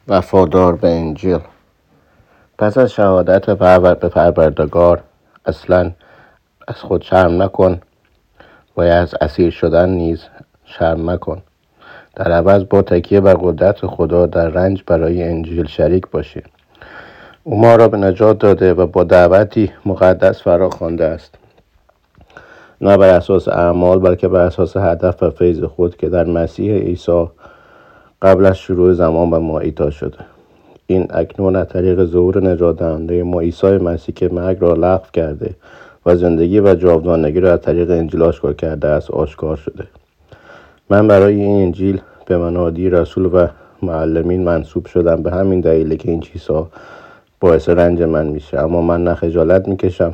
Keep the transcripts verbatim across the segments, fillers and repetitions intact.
وفادار به انجیل. پس از شهادت پرور به پروردگار اصلا از خود شرم نکن و از اسیر شدن نیز شرم مکن. در عوض با تکیه بر قدرت خدا در رنج برای انجیل شریک باشید. او ما را به نجات داده و با دعوتی مقدس فرا خوانده است، نه بر اساس اعمال بلکه بر اساس هدف و فیض خود که در مسیح عیسی قبل از شروع زمان به ما عطا شده. این اکنون از طریق ظهور نجات دهنده ما عیسی مسیح که مرگ را لغو کرده و زندگی و جاودانگی را از طریق انجیل آشکار کرده است آشکار شده. من برای این انجیل به منادی رسول و معلمین منصوب شدم، به همین دلیل که این چیزها باعث رنج من میشه، اما من نه خجالت میکشم،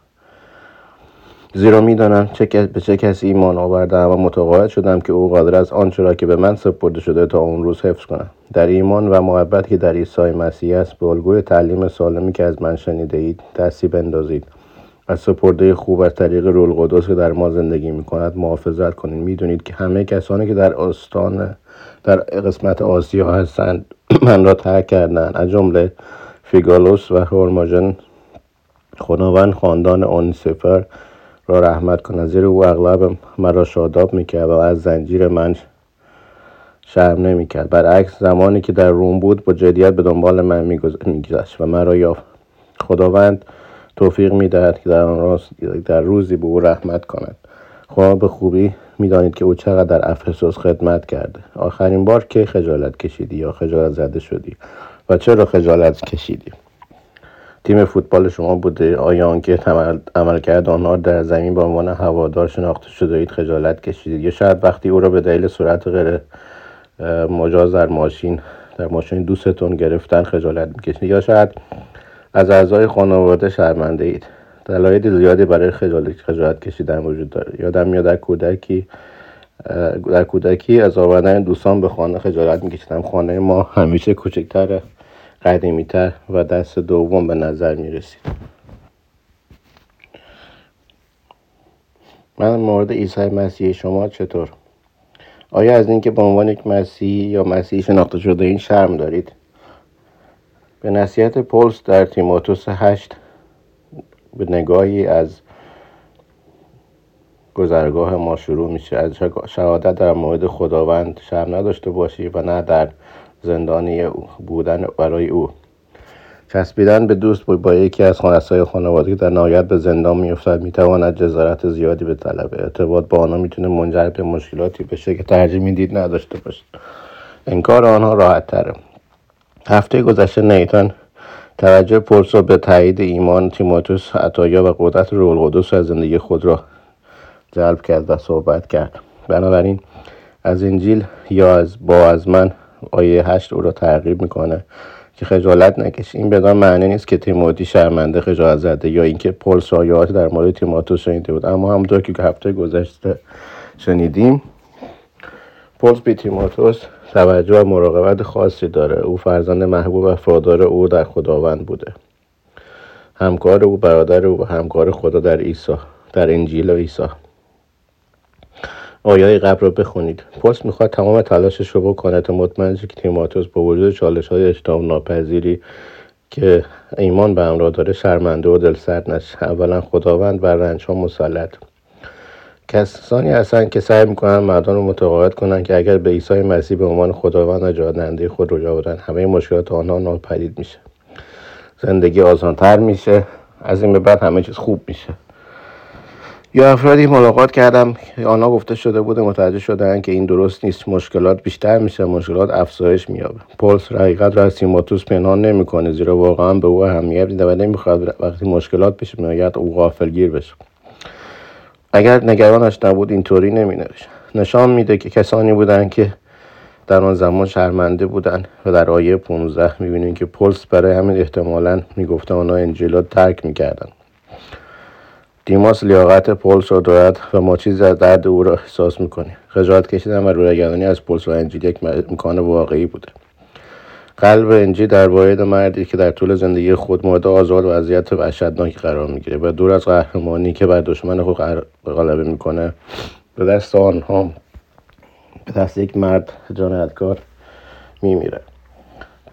زیرا میدانم چه به چه کسی ایمان آوردم و متقاعد شدم که او قادر است آنچه را که به من سپرده شده تا اون روز حفظ کنم. در ایمان و محبت که در عیسی مسیح است به الگوی تعلیم سالمی که از من شنیده اید دستی بندازید. از سپرده خوب از طریق روح القدس که در ما زندگی میکند محافظت کنید. میدونید که همه کسانی که در آستان در قسمت آسیا هستند من را ترک کردند، از جمله فیگالوس و هرماژن. خداوند خاندان اونیسفر را رحمت کند، زیرا او اغلب مرا شاداب میکرد و از زنجیر من شرم نمیکرد. برعکس زمانی که در روم بود با جدیت به دنبال من میگذشت و مرا یافت. خداوند توفیق میدهد که در آن روز در روزی به او رحمت کند. خدا به خوبی میدانید که او چقدر در افسوس خدمت کرده. آخرین بار که خجالت کشیدی یا خجالت زده شدی و چرا خجالت کشیدی؟ تیم فوتبال شما بوده؟ آیا آنکه عملکرد آنها در زمین به عنوان هوادار شناخته شده اید خجالت کشیدید؟ یا شاید وقتی او را به دلیل سرعت غیر مجاز در ماشین در ماشین دوستتون گرفتن خجالت میکشید؟ یا شاید از اعضای خانواده شرمنده اید؟ دلایل زیادی برای خجالت خجالت کشیدن وجود داره. یادم میاد در کودکی در کودکی از آوردن دوستان به خانه خجالت میکشیدم. خانه ما همیشه کوچکتر، قدیمی‌تر و دست دوم به نظر می‌رسید. من مورد عیسی مسیح شما چطور؟ آیا از اینکه به عنوان یک مسیحی یا مسیحی شناخته شده این شرم دارید؟ به نصیحت پولس در تیموتائوس هشت به نگاهی از گذرگاه ما شروع میشه. از شهادت در مورد خداوند شرم نداشته باشی و نه در زندانی بودن برای او. چسبیدن به دوست با یکی از خانسای خانوادگی در نهایت به زندان میافتد میتواند جسارت زیادی به طلبه. ارتباط با آنها میتونه منجر به مشکلاتی بشه که ترجیح میدید نداشته باشید. انکار آنها راحت تره. هفته گذشته نیتان توجه پولس را به تایید ایمان تیموتائوس، عطایا و قدرت روح القدس از زندگی خود را جلب کرد و صحبت کرد. بنابراین از انجیل یا از با از من آیه هشت او را ترغیب میکنه که خجالت نکشی. این بدان معنی نیست که تیموتی شرمنده، خجالت زده یا اینکه پولس آیات در مورد تیموتائوس شنیده بود. اما همونطور که هفته گذشته شنیدیم پولس به تیموتائوس توجه و مراقبت خاصی داره. او فرزند محبوب و وفادار او در خداوند بوده، همکار او، برادر او و همکار خدا در عیسی، در انجیل عیسی. آیه قبل رو بخونید. پولس میخواد تمام تلاشش رو بکنه تا مطمئن شه که تیموتائوس با وجود چالش‌های اجتناب ناپذیری که ایمان به همراه داره شرمنده و دلسرد نشه. اولا خداوند بر رنج‌ها مسلط. کسانی هستن که سعی میکنن مردان رو متقاعد کنن که اگر به عیسی مسیح به عنوان خداوند و نجات دهنده خود رجوع بدن همه مشکلات آنها ناپدید میشه، زندگی آسان‌تر میشه، از این به بعد همه چیز خوب میشه. یا افرادی ملاقات کردم که آنها گفته شده بوده متوجه شدن که این درست نیست، مشکلات بیشتر میشه، مشکلات افزایش مییابه. پولس حقیقت را از تیموتائوس پنهان نمیکنه، زیرا واقعا به او اهمیت میده و نمیخواد وقتی مشکلات پیش میاد او غافلگیر بشه. اگر نگرانش نبود اینطوری نمینوشت. نشان میده که کسانی بودن که در آن زمان شرمنده بودن و در آیه پانزده میبینیم که پولس برای همین احتمالاً میگفته آنها انجیل را ترک میکردن. دیماس لیاقت پولس را دارد و ما چیزی از درد او را احساس میکنیم. خجالت کشیدن و رویگردانی از پولس و انجیل یک امکان واقعی بوده. قلب انجیل در واحد مردی که در طول زندگی خود مورد آزار و اذیت وحشتناکی قرار میگیره و دور از قهرمانی که بر دشمن خود غلبه میکنه به دست آنها به دست یک مرد جنایتکار میمیره.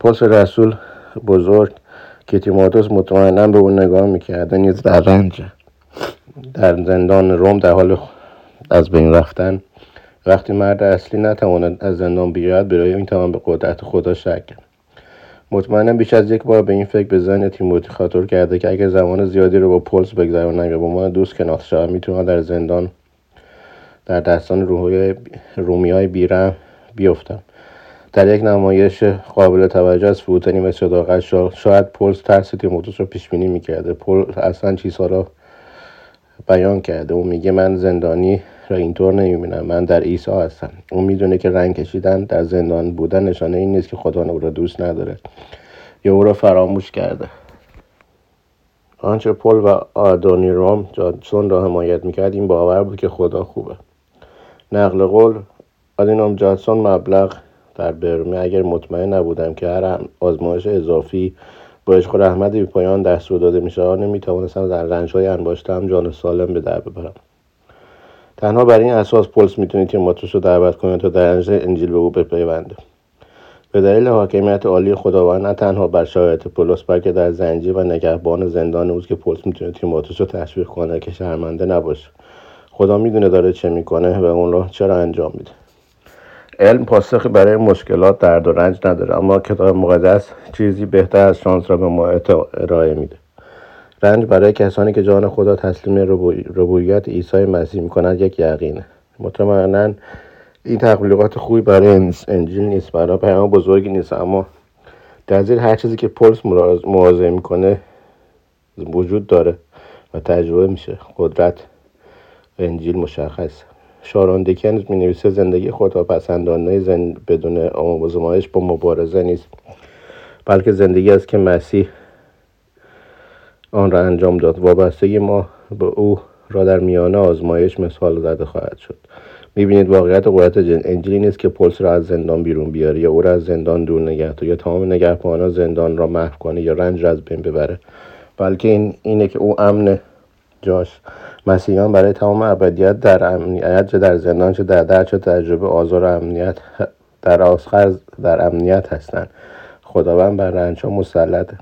پولس رسول بزرگ که تیموتائوس مطمئنا به اون نگاه میکرده نیز در رنج در زندان روم در حال از بین رفتن، وقتی مرد اصلی نتواند از زندان بیاید برای این توان به قدرت خدا شک کرد. مطمئنا بیش از یک بار به این فکر به ذهن تیموتی خاطر کرده که اگر زمان زیادی رو با پولس بگذرانم یا به عنوان دوست کنار شوم میتونم در زندان در دستان رومیای بیرحم بیفتم. در یک نمایش قابل توجه از فروتنی و صداقت شاید پولس ترس تیموتائوس رو پیش بینی میکرده. پولس اصلا چیزها را بیان کرده. اون میگه من زندانی را اینطور نمیبینم، من در عیسی هستم. اون میدونه که رنگ کشیدن در زندان بودن نشانه این نیست که خدا او را دوست نداره یا او را فراموش کرده. آنچه پول و آدونیرام جادسون را حمایت میکرد این باور بود که خدا خوبه. نقل قول آدینام جادسون مبلغ در برمه اگر مطمئن نبودم که هر آزمایش اضافی با عشق و رحمت بی پایان دستور داده می شود نمیتوانستم در رنج‌های انباشته‌ام جان سالم به در ببرم. تنها بر این اساس پولس میتونید تیموتائوس رو دعوت کنه تا در انجیل به او بپیونده. به دلیل حاکمیت عالی خداوند نه تنها بر شرایط پولس بلکه در زنجیر و نگهبان زندان اوست که پولس میتونه تیموتائوس رو تشویق کنه که شرمنده نباشه. خدا میدونه داره چه میکنه و اون رو چرا انجام میده. علم پاسخی برای مشکلات درد و رنج نداره، اما کتاب مقدس چیزی بهتر از شانس را به ما ارائه میده. رنج برای کسانی که جان خدا تسلیم ربوبیت عیسی مسیح میکنند یک یقینه. مطمئنا این تبلیغات خوبی برای انجیل نیست، برای پیام بزرگی نیست، اما در زیر هر چیزی که پولس مواضع میکنه وجود داره و تجربه میشه. قدرت انجیل مشخص. شارون دیکنز می نویسه زندگی خداپسندانه زند بدون آزمایش با مبارزه نیست، بلکه زندگی است که مسیح آن را انجام داد. وابستگی ما به او را در میانه آزمایش مثال زده خواهد شد. میبینید واقعیت قدرت انجیلی نیست که پولس را از زندان بیرون بیاره یا او را از زندان دور نگه داره یا تمام نگهبانان زندان را محو کنه یا رنج را از بین ببره، بلکه این اینه که او امن جاش. مسیحیان برای تمام ابدیت در امنیت، چه در زندان چه در در چه تجربه آزار و امنیت در آخر در امنیت هستند. خداوند بر رنج‌ها مسلطه.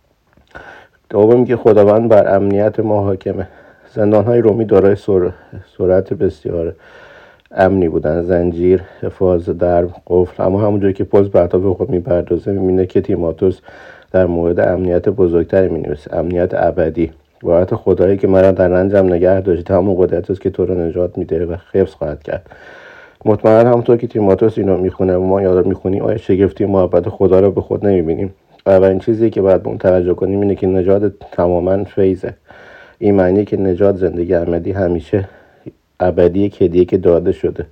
دوم که خداوند بر امنیت ما حاکمه. زندان‌های رومی دارای سرعت بسیار امنی بودن، زنجیر، حفاظ، درب، قفل، اما همونجوری که پولس به اهداف خود میپردازه میبینه که تیموتائوس در مورد امنیت بزرگتری مینویسه، امنیت ابدی. قدرت خدایی که مرا در رنجم نگه داشت همون قدرتی است که تو رو نجات میده و حفظ خواهد کرد. مطمئنا همونطور که تیموتائوس اینو میخونه و ما یاد میخونیم آیا شگفتی محبت خدا رو به خود نمیبینیم؟ اولین چیزی که باید به اون توجه کنیم اینه که نجات تماما فیضه. این معنی که نجات زندگی ابدی همیشه ابدی که دیگه که داده شده.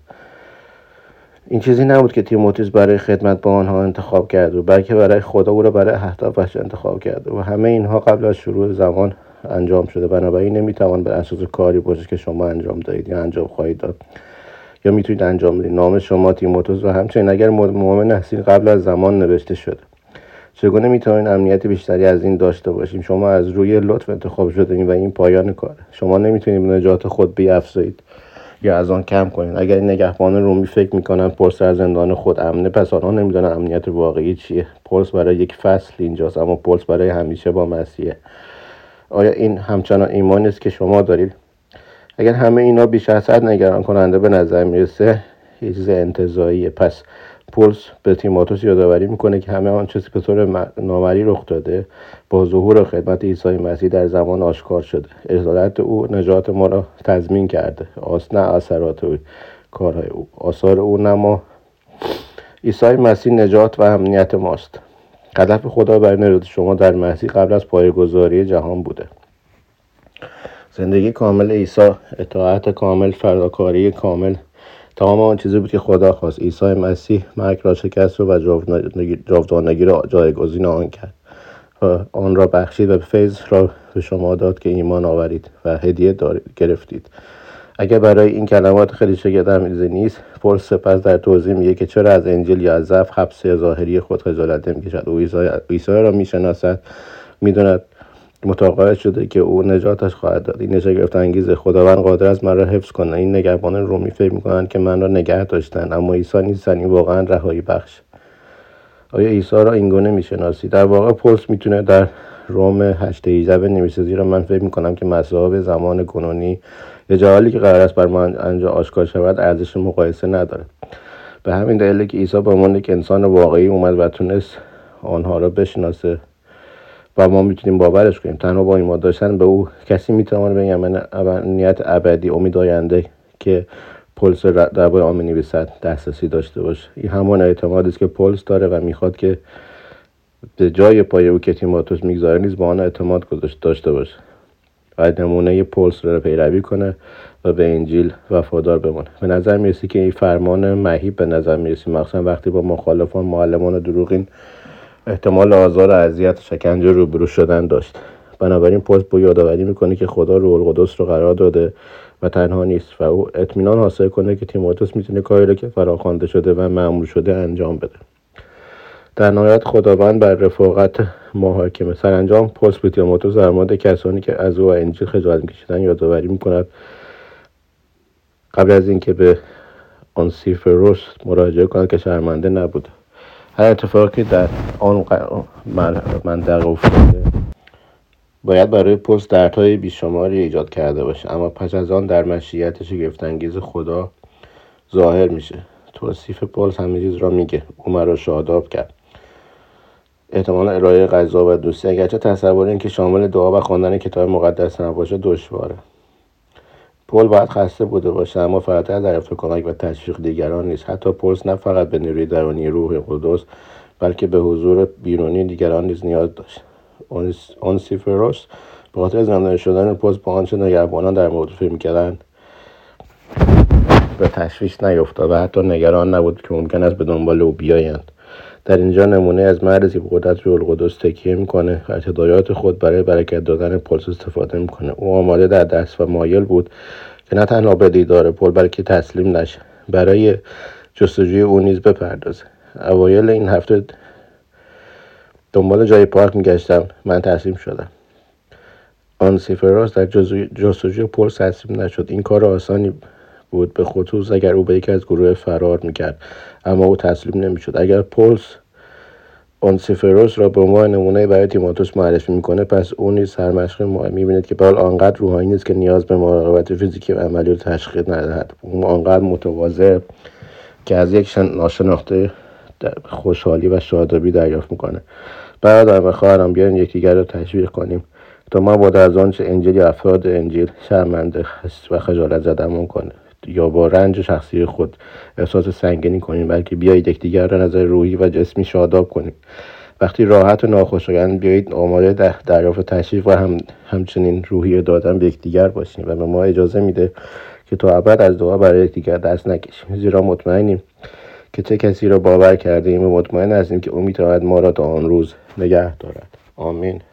این چیزی نبود که تیموتائوس برای خدمت با آنها انتخاب کرده، بلکه برای خدا او را برای اهدافش انتخاب کرده و همه اینها قبل از شروع زمان انجام شده. بنابراین نمیتوان بر اساس کاری باشه که شما انجام دادید یا انجام خواهید داد یا میتونید انجام بدید. نام شما تیموتائوس و همچنین اگر مؤمن هستید قبل از زمان نوشته شده. چگونه میتونید امنیت بیشتری از این داشته باشیم؟ شما از روی لطف انتخاب شدید و این پایان کاره. شما نمیتونید به نجات خود بیافزایید یا از آن کم کنید. اگر نگهبان رومی فکر میکنن پولس در زندان خود امنه، پس آنها نمیدونن امنیت واقعی چیه. پولس برای یک فصل اینجاست، اما پولس برای همیشه با مسیحه. آیا این همچنان ایمانی است که شما دارید؟ اگر همه اینا بیش از حد نگران کننده به نظر میرسه، یه چیز انتزاعیه. پس پولس به تیموتائوس یادآوری میکنه که همه آن چیزی به طور نامری رخ داده با ظهور و خدمت عیسی مسیح در زمان آشکار شده. عدالت او نجات ما را تضمین کرده، نه اثرات او، کارهای او. آثار او نما عیسی مسیح نجات و امنیت ماست. هدف خدا برای نجات شما در مسیح قبل از پایه‌گذاری جهان بوده. زندگی کامل عیسی، اطاعت کامل، فداکاری کامل، تمام آن چیزی بود که خدا خواست. عیسی مسیح مرگ را شکست و جاودانگی را جایگزین آن کرد و آن را بخشید و فیض را به شما داد که ایمان آورید و هدیه گرفتید. اگر برای این کلمات خیلی شگفت‌آمیز نیست، پولس سپس در توضیح میگه که چرا از انجیل یا از ضعف حبس ظاهری خود خجالت نمی‌کشد. او عیسی را میشناسد، میدوند، متقاعد شده که او نجاتش خواهد داد. این شگفت انگیزه. خداوند قادر است من را حفظ کنه. این نگهبانان رومی فکر میکنند که من را نگه داشتن، اما عیسی نیستن. این واقعا رهایی بخش. آیا عیسی را اینگونه میشناسی؟ در واقع پولس میتونه در روم هشت هجده بنویسه، زیرا من فکر میکنم که مسائل زمان کنونی یا جوالی که قرار است بر من انجا آشکار شود ارزش مقایسه نداره. به همین دلیل که عیسی به عنوان یک انسان واقعی اومد و تونست آنها را بشناسه و ما میتونیم باورش کنیم. تنها با ایمان داشتن به او کسی میتونه به امنیت ابدی، امید آینده که پولس درباره آن می‌نویسد دسترسی داشته باشه. این همان اعتمادی است که پولس داره و میخواد که به جای پای او که تیموتائوس میگذاره نیز با آن اعتماد داشته باشه و نمونه پولس را پیروی کنه و به انجیل وفادار بمونه. به نظر میرسه که این فرمان مهیب به نظر میرسه، مخصوصا وقتی با مخالفان، معلمان دروغین احتمال آزار و اذیت شکنجه روبرو شدن داشت. بنابراین پولس با یادآوری میکنه که خدا روح القدس رو قرار داده و تنها نیست و او اطمینان حاصل کنه که تیموتائوس میتونه کاری رو که فراخوانده شده و مأمور شده انجام بده. در نهایت خداوند بر رفاقت ما حاکمه. سرانجام پولس به تیموتائوس در مورد کسانی که از او و انجیل خجالت میکشیدن یادآوری میکند قبل از اینکه به آنسیفروس مراجعه کند که شرمنده نبود. هر اتفاقی در آن منطقه افتاده باید برای پولس دردهای بیشماری ایجاد کرده باشه، اما پس از آن در مشیت شگفت‌انگیز خدا ظاهر میشه. توصیف پولس همه چیز را میگه. او مرا شاداب کرد. احتمال ارائه غذا و دوستی، اگرچه تصور این که شامل دعا و خواندن کتاب مقدس نباشه دشواره. پول باید خسته بوده باشه، اما فقط از دریافت کمک و تشویق دیگران نیست. حتی پولس نه فقط به نیروی درونی روح القدس بلکه به حضور بیرونی دیگران نیز نیاز داشت. آنسیفروس به خاطر زندانی شدن پولس با آنچه نگهبانان در مورد فکر می‌کردند به تشویش نیفتاد و حتی نگران نبود که ممکن است به دنبال او بیایند. در اینجا نمونه از مردی به قدرت روح القدس تکیه میکنه و ارتدایات خود برای برکت دادن پولس استفاده میکنه. او آماده در دست و مایل بود که نه تنها به دیدار پول بلکه تسلیم نشه، برای جستجوی او نیز بپردازه. اوایل این هفته دنبال جای پارک میگشتم، من تسلیم شدم. آنسیفروس در جستجوی پولس تسلیم نشد. این کار آسانی بود، به خصوص اگر او به یکی از گروه فرار میکرد، اما او تسلیم نمیشد. اگر پولس آنسیفروس را به عنوان نمونه برای تیموتائوس معرفی میکنه، پس او نیز سرمشق ما. میبینید که پول آنقدر روحانی نیست که نیاز به مراقبت فیزیکی و عملی رو تشخیص ندهد. او آنقدر متواضع که از یک ناشناخته خوشحالی و شادابی دریافت میکنه. برادر و خواهرم، بیاین یکدیگر رو تشویق کنیم تا ما بعد از آنچه انجیل یا افراد انجیل شرمنده و خجالت زدمون کنه یا با رنج شخصی خود احساس سنگینی کنیم، بلکه بیایید یکدیگر را نظر روحی و جسمی شاداب کنیم. وقتی راحت و ناخوشایند بیایید آماده در دریافت تشریف و هم همچنین روحی دادن به یکدیگر باشیم و به ما اجازه میده که تا ابد از دعا برای یکدیگر دست نکشیم، زیرا مطمئنیم که چه کسی را باور کرده ایم و مطمئن هستیم که او میتواند ما را تا آن روز نگه دارد. آمین.